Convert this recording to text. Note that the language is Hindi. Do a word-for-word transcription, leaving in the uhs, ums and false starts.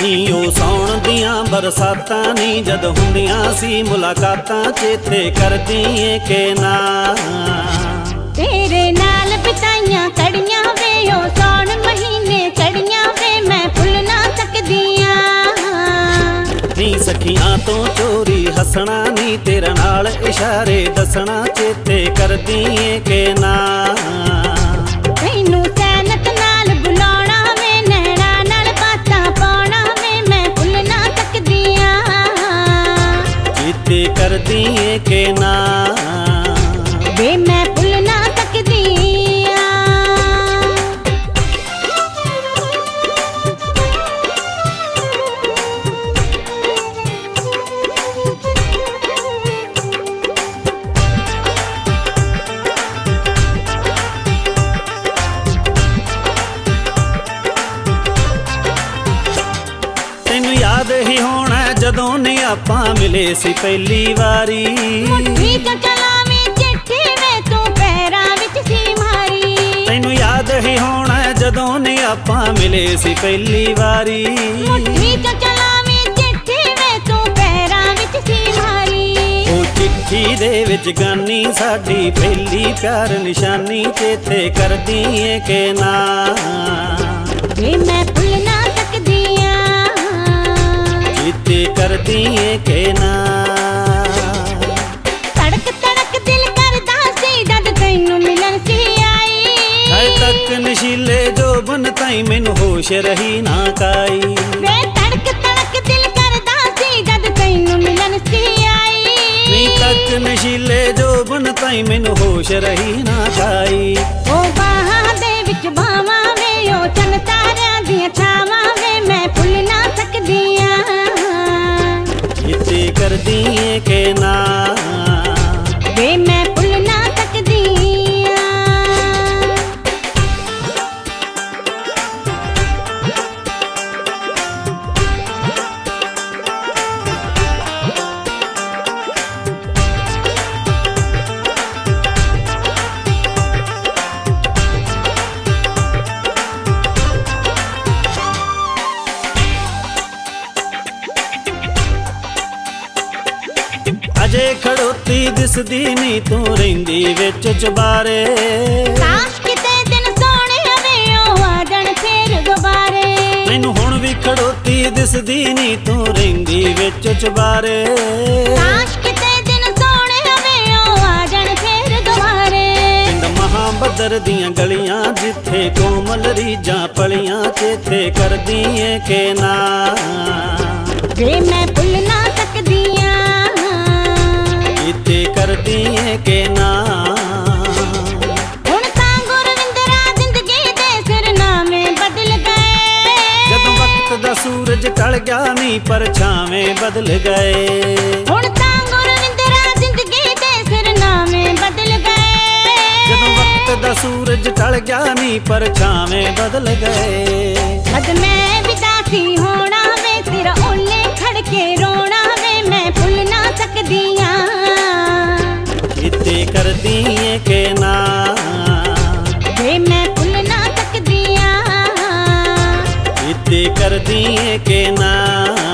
नी ओ सौण दियां बरसातां नी जद हुंदियां सी मुलाकातां चेते करदी ए के ना तेरे नाल बिताइयां कड़ियां वे ओ सौण महीने चढ़ियां वे मैं भुल ना सकदियां नी सखियां तो चोरी हसना नी तेरे नाल इशारे दसना चेते करदी ए के ना तैनू सैनत नाल बुलाउणा वे नैणा नाल बातां पाउणा वे मैं भुल ना सकदियां चेते करदी ए के ना वे मैं भुल ना सकदियां याद ही होना जदों ने आपां मिले सी पहली वारी मुट्ठी च चलावी चिट्ठी वे तू पैरां विच सी मारी तैनू याद ही होना जदों ने आपां मिले सी पहली वारी मुट्ठी च चलावी चिट्ठी वे तू पैरां विच सी मारी ओ चिट्ठी दे विच गानी साडी पहली प्यार निशानी चेते करदी ए के ना वे मैं भुल ना सकदियां चेते करदी ए के ना तड़क तड़क दिल करदा सी जद तैनू मिलन सी आई हर तक नशीले जोबन ताई मैनू होश रही ना काई वे तड़क तड़क दिल करदा सी जद तैनू मिलन सी आई नी तक नशीले जोबन ताई मैनू होश रही ना काई ओ बाहां दे विच बावां वे ओ चन तारियां दियां छावां वे मैं भुल ना सकदियां चेते करदी ए के ना वे मैं भुल ना सकदियां अजे खड़ोती दिसदी नी तू रहिंदी विच चबारे काश किते दिन सोहणे वे ओ आ जाण फेर दुबारे मैनू हुण भी खड़ोती दिसदी नी तू रहिंदी विच चबारे काश किते दिन सोहणे वे ओ आ जाण फेर दुबारे पिंड महाबदर दियां गलियां जिथे कोमल रीजां पलियां चेते करदी ए के ना वे मैं भुल ना सकदियां चेते करदी ए के ना हुण तां गुरविंदरा जिंदगी दे सिरनामे बदल गए जदों वक्त दा सूरज ढल गया नी परछावें बदल गए हुण तां गुरविंदरा जिंदगी दे सिरनामे बदल गए जदों वक्त दा सूरज ढल गया नी परछावें बदल गए अद मैं विदासी होना वे तेरा ओले खड़के रोना वे मैं भुल ना सकदियां चेते करदी ए के ना वे मैं भुल ना सकदियां चेते करदी ए के ना।